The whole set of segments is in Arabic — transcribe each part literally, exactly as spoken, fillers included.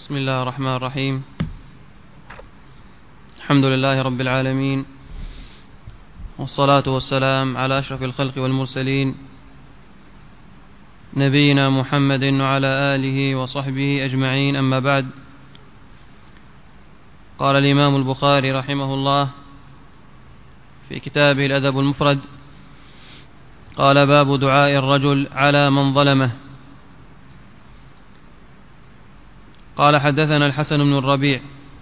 بسم الله الرحمن الرحيم. الحمد لله رب العالمين، والصلاة والسلام على أشرف الخلق والمرسلين، نبينا محمد وعلى آله وصحبه أجمعين، أما بعد. قال الإمام البخاري رحمه الله في كتابه الأدب المفرد: قال: باب دعاء الرجل على من ظلمه. قال: حدثنا الحسن بن الربيع،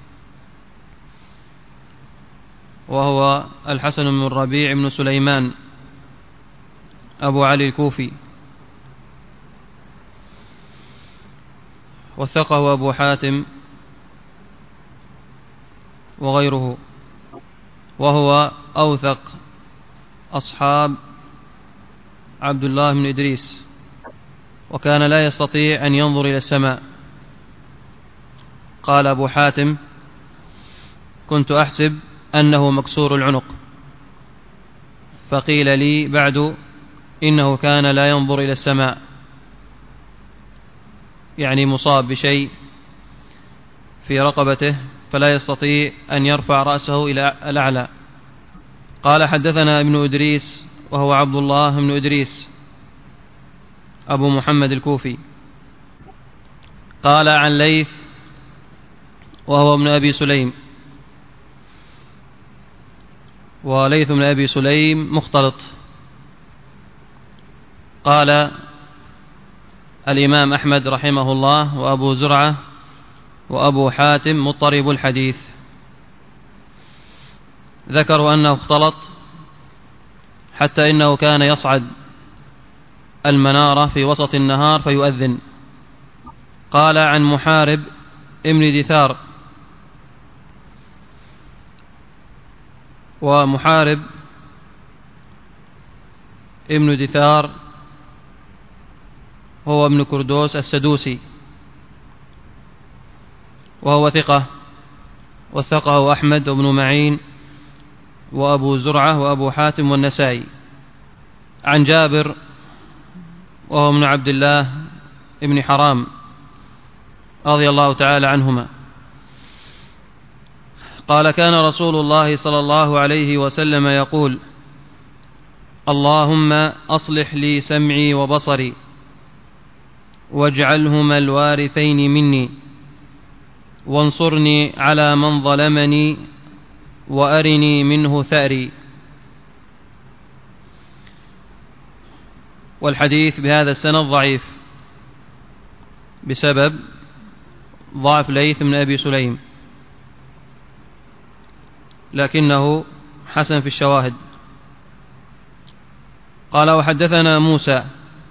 وهو الحسن بن الربيع بن سليمان أبو علي الكوفي، وثقه أبو حاتم وغيره، وهو أوثق أصحاب عبد الله بن إدريس، وكان لا يستطيع أن ينظر إلى السماء. قال أبو حاتم: كنت أحسب أنه مكسور العنق، فقيل لي بعد إنه كان لا ينظر إلى السماء، يعني مصاب بشيء في رقبته فلا يستطيع أن يرفع رأسه إلى الأعلى. قال: حدثنا ابن إدريس، وهو عبد الله بن إدريس أبو محمد الكوفي. قال: عن ليث، وهو ابن أبي سليم، وليث بن أبي سليم مختلط. قال الإمام أحمد رحمه الله: وأبو زرعة وأبو حاتم مضطرب الحديث. ذكروا أنه اختلط حتى إنه كان يصعد المنارة في وسط النهار فيؤذن. قال: عن محارب ابن دثار، ومحارب ابن دثار هو ابن كردوس السدوسي، وهو ثقة، وثقه أحمد بن معين وأبو زرعة وأبو حاتم والنسائي. عن جابر، وهو ابن عبد الله ابن حرام رضي الله تعالى عنهما، قال: كان رسول الله صلى الله عليه وسلم يقول: اللهم أصلح لي سمعي وبصري، واجعلهما الوارثين مني، وانصرني على من ظلمني، وأرني منه ثأري. والحديث بهذا السند ضعيف بسبب ضعف ليث بن أبي سليم، لكنه حسن في الشواهد. قال: وحدثنا موسى،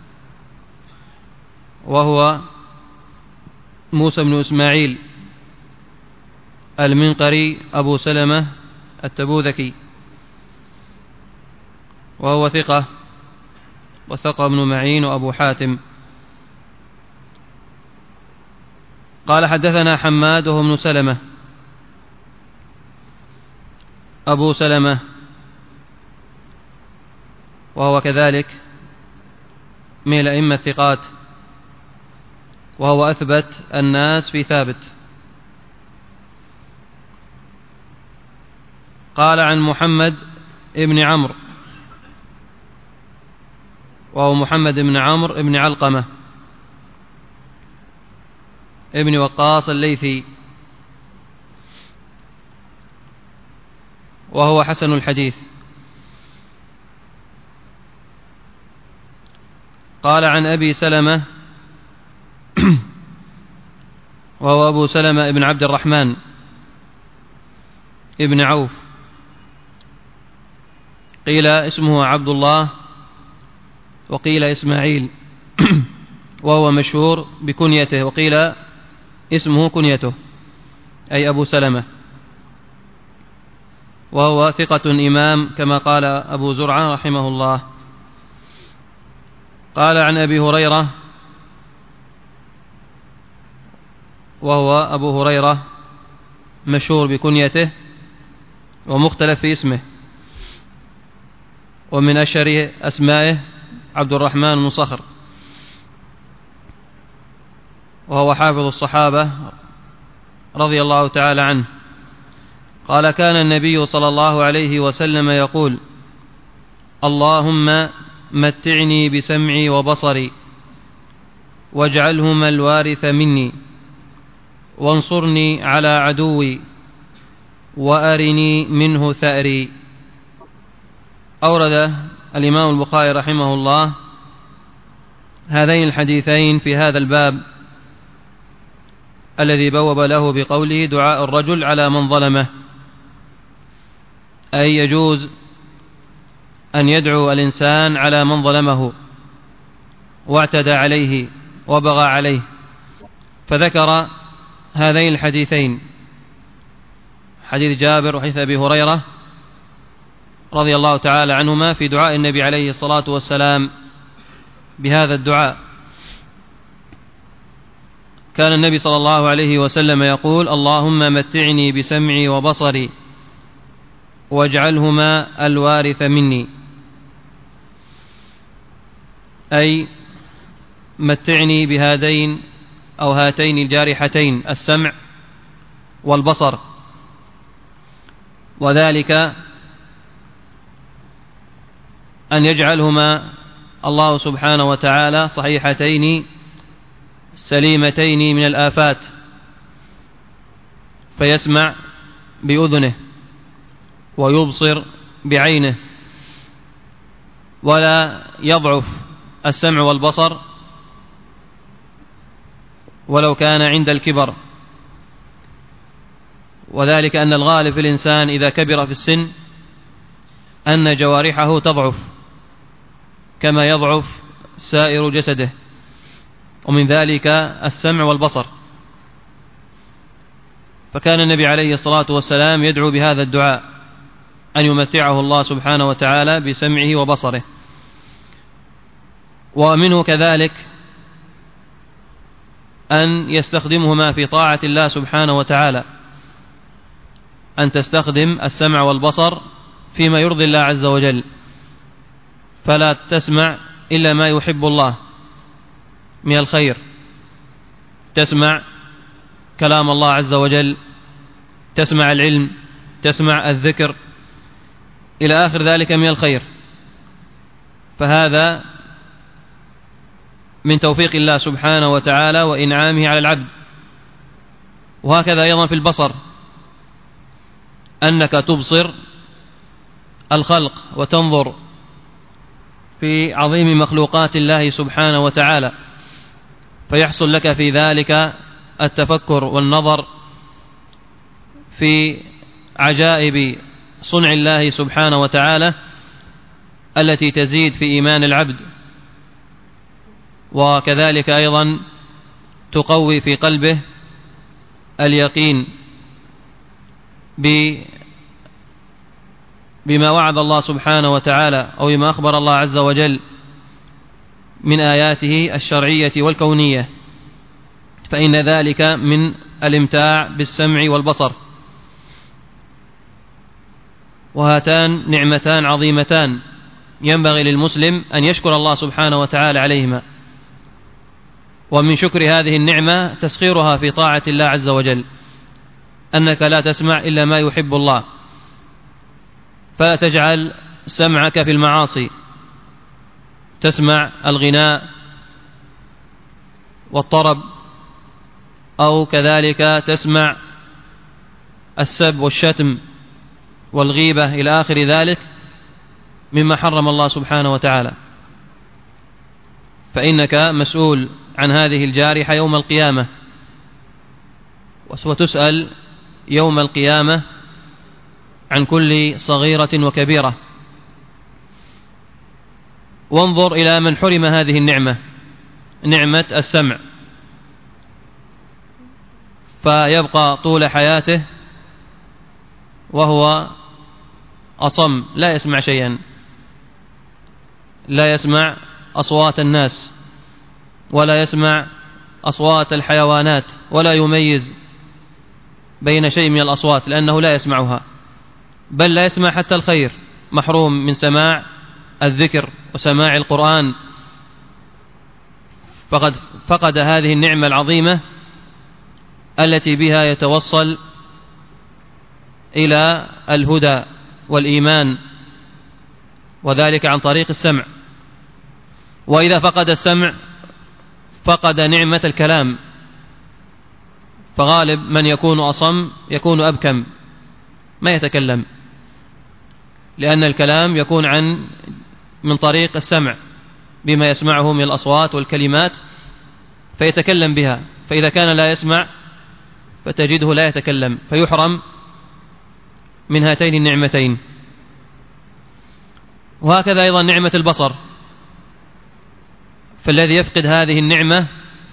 وهو موسى بن إسماعيل المنقري أبو سلمة التبوذكي، وهو ثقة، وثقه ابن معين وأبو حاتم. قال: حدثنا حماد، وهو ابن سلمة أبو سلمة، وهو كذلك من الأئمة الثقات، وهو أثبت الناس في ثابت. قال: عن محمد ابن عمرو، وهو محمد بن عمرو ابن علقمة ابن وقاص الليثي، وهو حسن الحديث. قال: عن أبي سلمة، وهو أبو سلمة ابن عبد الرحمن ابن عوف، قيل اسمه عبد الله، وقيل إسماعيل، وهو مشهور بكنيته، وقيل اسمه كنيته، أي أبو سلمة، وهو ثقة إمام كما قال أبو زرعة رحمه الله. قال: عن أبي هريرة، وهو أبو هريرة مشهور بكنيته ومختلف في اسمه، ومن أشهر أسمائه عبد الرحمن بن صخر، وهو حافظ الصحابة رضي الله تعالى عنه قال: كان النبي صلى الله عليه وسلم يقول: اللهم متعني بسمعي وبصري واجعلهما الوارث مني وانصرني على عدوي وأرني منه ثأري. أورد الإمام البخاري رحمه الله هذين الحديثين في هذا الباب الذي بوب له بقوله: دعاء الرجل على من ظلمه، أي يجوز أن يدعو الإنسان على من ظلمه واعتدى عليه وبغى عليه، فذكر هذين الحديثين، حديث جابر وحديث أبي هريرة رضي الله تعالى عنهما، في دعاء النبي عليه الصلاة والسلام بهذا الدعاء. كان النبي صلى الله عليه وسلم يقول: اللهم متعني بسمعي وبصري واجعلهما الوارث مني، أي متعني بهذين أو هاتين الجارحتين السمع والبصر، وذلك أن يجعلهما الله سبحانه وتعالى صحيحتين سليمتين من الآفات، فيسمع بأذنه ويبصر بعينه، ولا يضعف السمع والبصر ولو كان عند الكبر، وذلك أن الغالب في الإنسان إذا كبر في السن أن جوارحه تضعف كما يضعف سائر جسده، ومن ذلك السمع والبصر. فكان النبي عليه الصلاة والسلام يدعو بهذا الدعاء أن يمتعه الله سبحانه وتعالى بسمعه وبصره. ومنه كذلك أن يستخدمهما في طاعة الله سبحانه وتعالى، أن تستخدم السمع والبصر فيما يرضي الله عز وجل، فلا تسمع إلا ما يحب الله من الخير، تسمع كلام الله عز وجل، تسمع العلم، تسمع الذكر إلى آخر ذلك من الخير، فهذا من توفيق الله سبحانه وتعالى وإنعامه على العبد. وهكذا أيضا في البصر، أنك تبصر الخلق وتنظر في عظيم مخلوقات الله سبحانه وتعالى، فيحصل لك في ذلك التفكر والنظر في عجائب صنع الله سبحانه وتعالى التي تزيد في إيمان العبد، وكذلك أيضا تقوي في قلبه اليقين بما وعد الله سبحانه وتعالى أو بما أخبر الله عز وجل من آياته الشرعية والكونية، فإن ذلك من الامتاع بالسمع والبصر. وهاتان نعمتان عظيمتان ينبغي للمسلم أن يشكر الله سبحانه وتعالى عليهما، ومن شكر هذه النعمة تسخيرها في طاعة الله عز وجل، أنك لا تسمع إلا ما يحب الله، فلا تجعل سمعك في المعاصي، تسمع الغناء والطرب، أو كذلك تسمع السب والشتم والغيبة إلى آخر ذلك مما حرم الله سبحانه وتعالى، فإنك مسؤول عن هذه الجارحة يوم القيامة، وتسأل يوم القيامة عن كل صغيرة وكبيرة. وانظر إلى من حرم هذه النعمة، نعمة السمع، فيبقى طول حياته وهو أصم، لا يسمع شيئا، لا يسمع أصوات الناس ولا يسمع أصوات الحيوانات ولا يميز بين شيء من الأصوات لأنه لا يسمعها، بل لا يسمع حتى الخير، محروم من سماع الذكر وسماع القرآن، فقد فقد هذه النعمة العظيمة التي بها يتوصل إلى الهدى والإيمان، وذلك عن طريق السمع. وإذا فقد السمع فقد نعمة الكلام، فغالب من يكون أصم يكون أبكم، ما يتكلم، لأن الكلام يكون عن من طريق السمع بما يسمعه من الأصوات والكلمات فيتكلم بها. فإذا كان لا يسمع فتجده لا يتكلم، فيحرم من هاتين النعمتين. وهكذا أيضا نعمة البصر، فالذي يفقد هذه النعمة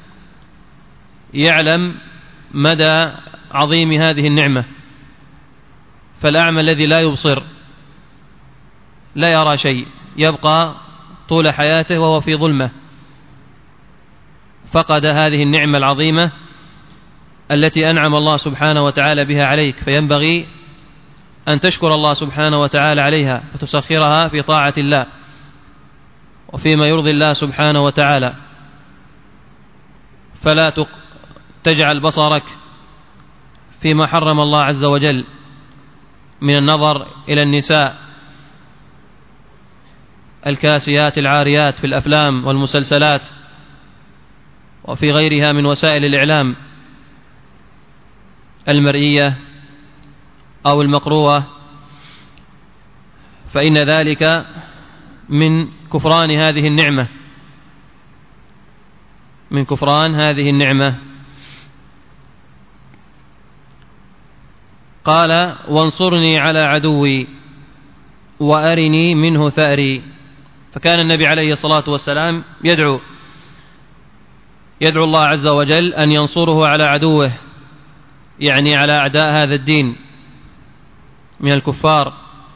يعلم مدى عظيم هذه النعمة. فالأعمى الذي لا يبصر لا يرى شيء، يبقى طول حياته وهو في ظلمة، فقد هذه النعمة العظيمة التي أنعم الله سبحانه وتعالى بها عليك، فينبغي أن تشكر الله سبحانه وتعالى عليها فتسخرها في طاعة الله وفيما يرضي الله سبحانه وتعالى. فلا تجعل بصرك فيما حرم الله عز وجل من النظر إلى النساء الكاسيات العاريات في الأفلام والمسلسلات وفي غيرها من وسائل الإعلام المرئية أو المقروءة، فإن ذلك من كفران هذه النعمة من كفران هذه النعمة. قال: وانصرني على عدوي وأرني منه ثأري. فكان النبي عليه الصلاة والسلام يدعو يدعو الله عز وجل أن ينصره على عدوه، يعني على أعداء هذا الدين من الكفار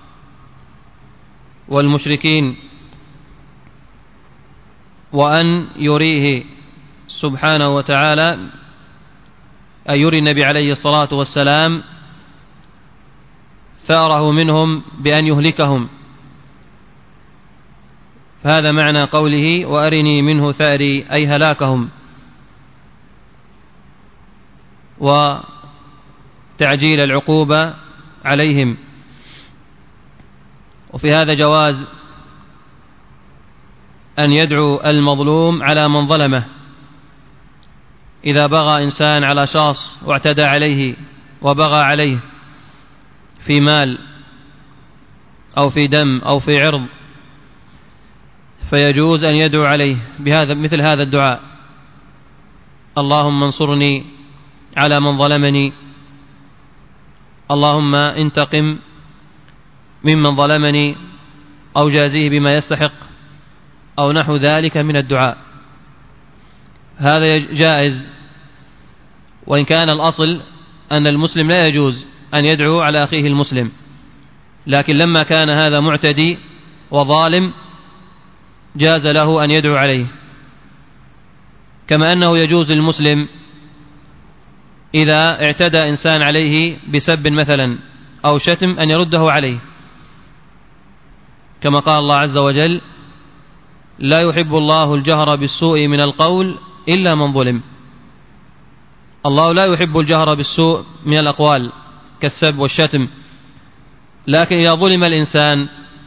والمشركين، وأن يريه سبحانه وتعالى أن يري النبي عليه الصلاة والسلام ثاره منهم بأن يهلكهم. فهذا معنى قوله: وأرني منه ثأري، أي هلاكهم وتعجيل العقوبة عليهم. وفي هذا جواز أن يدعو المظلوم على من ظلمه. إذا بغى إنسان على شخص واعتدى عليه وبغى عليه في مال أو في دم أو في عرض، فيجوز أن يدعو عليه بهذا مثل هذا الدعاء: اللهم انصرني على من ظلمني، اللهم انتقم ممن ظلمني، أو جازيه بما يستحق، أو نحو ذلك من الدعاء. هذا جائز، وإن كان الأصل أن المسلم لا يجوز أن يدعو على أخيه المسلم، لكن لما كان هذا معتدي وظالم جاز له أن يدعو عليه، كما أنه يجوز للمسلم إذا اعتدى إنسان عليه بسب مثلا أو شتم أن يرده عليه، كما قال الله عز وجل: لا يحب الله الجهر بالسوء من القول إلا من ظلم. الله لا يحب الجهر بالسوء من الأقوال كالسب والشتم، لكن إذا ظلم الإنسان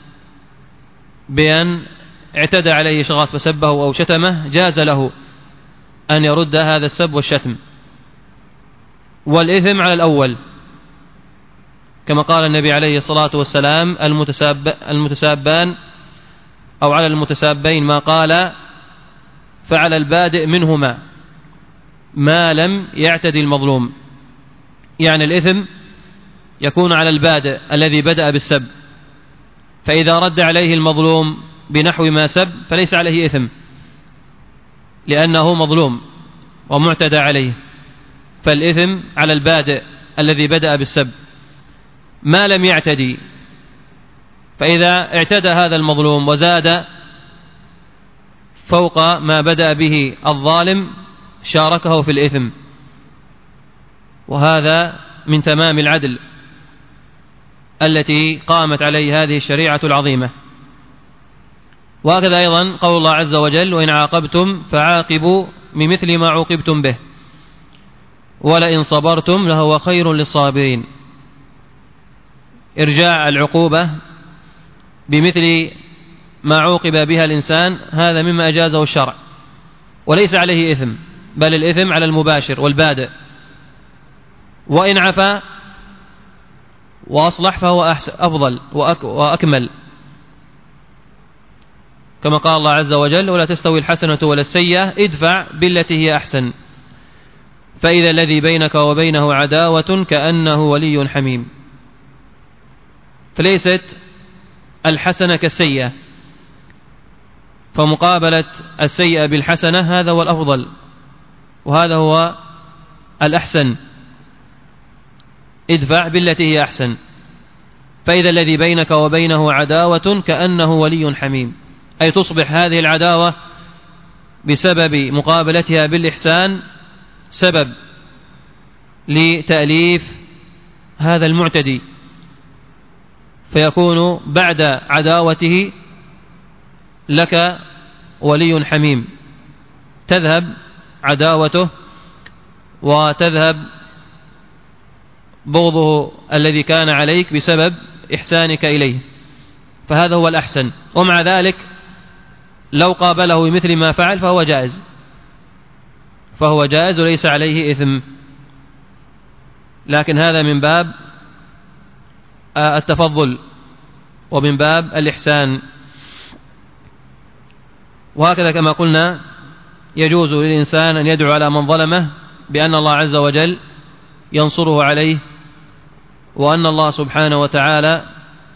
بأن اعتدى عليه شخص فسبه أو شتمه جاز له أن يرد هذا السب والشتم، والإثم على الأول، كما قال النبي عليه الصلاة والسلام: المتساب المتسابان أو على المتسابين ما قال فعلى البادئ منهما ما لم يعتدي المظلوم. يعني الإثم يكون على البادئ الذي بدأ بالسب، فإذا رد عليه المظلوم بنحو ما سب فليس عليه إثم، لأنه مظلوم ومعتدى عليه، فالإثم على البادئ الذي بدأ بالسب ما لم يعتدي. فإذا اعتدى هذا المظلوم وزاد فوق ما بدأ به الظالم شاركه في الإثم، وهذا من تمام العدل التي قامت عليه هذه الشريعة العظيمة. وهكذا أيضا قول الله عز وجل: وإن عاقبتم فعاقبوا بمثل ما عوقبتم به. ولئن صبرتم لهو خير للصابرين. إرجاع العقوبة بمثل ما عوقب بها الإنسان هذا مما أجازه الشرع، وليس عليه إثم، بل الإثم على المباشر والبادئ. وإن عفا وأصلح فهو أفضل وأكمل، كما قال الله عز وجل: ولا تستوي الحسنة ولا السيئة ادفع بالتي هي أحسن فإذا الذي بينك وبينه عداوة كأنه ولي حميم. فليست الحسنة كالسيئة، فمقابلة السيئة بالحسنة هذا هو الأفضل وهذا هو الأحسن. ادفع بالتي هي أحسن فإذا الذي بينك وبينه عداوة كأنه ولي حميم، أي تصبح هذه العداوة بسبب مقابلتها بالإحسان سبب لتأليف هذا المعتدي، فيكون بعد عداوته لك ولي حميم، تذهب عداوته وتذهب بغضه الذي كان عليك بسبب إحسانك إليه، فهذا هو الأحسن. ومع ذلك لو قابله بمثل ما فعل فهو جائز، فهو جائز وليس عليه إثم، لكن هذا من باب التفضل ومن باب الإحسان. وهكذا كما قلنا يجوز للإنسان أن يدعو على من ظلمه بأن الله عز وجل ينصره عليه، وأن الله سبحانه وتعالى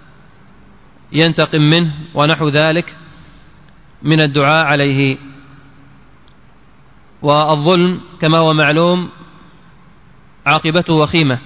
ينتقم منه ونحو ذلك من الدعاء عليه. والظلم كما هو معلوم عاقبته وخيمة،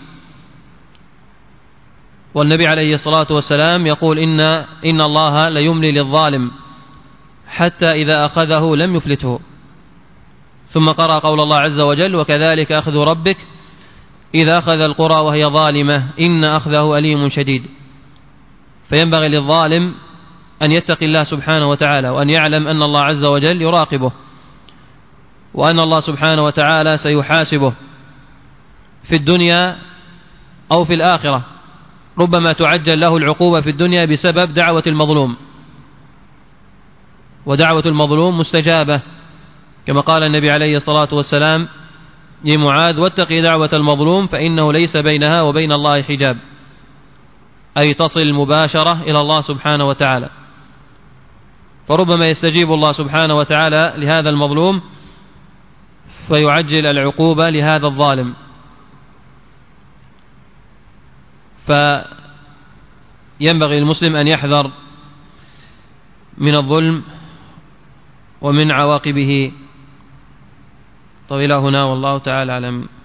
والنبي عليه الصلاة والسلام يقول إن, إن الله ليملي للظالم حتى إذا أخذه لم يفلته. ثم قرأ قول الله عز وجل: وكذلك أخذ ربك إذا أخذ القرى وهي ظالمة إن أخذه أليم شديد. فينبغي للظالم أن يتقي الله سبحانه وتعالى، وأن يعلم أن الله عز وجل يراقبه، وأن الله سبحانه وتعالى سيحاسبه في الدنيا أو في الآخرة. ربما تعجل له العقوبة في الدنيا بسبب دعوة المظلوم، ودعوة المظلوم مستجابة، كما قال النبي عليه الصلاة والسلام لمعاذ: واتقي دعوة المظلوم فإنه ليس بينها وبين الله حجاب، أي تصل مباشرة إلى الله سبحانه وتعالى. فربما يستجيب الله سبحانه وتعالى لهذا المظلوم فيعجل العقوبة لهذا الظالم. فينبغي المسلم أن يحذر من الظلم ومن عواقبه. طويل هنا والله تعالى أعلم.